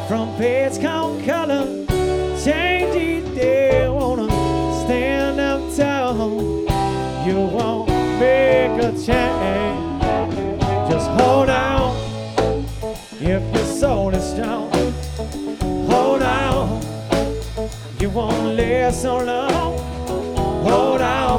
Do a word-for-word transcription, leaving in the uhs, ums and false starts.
from face count color, change each day. Wanna stand up tall, you won't make a change. Just hold on, if your soul is strong. Hold on, you won't live so long. Hold on.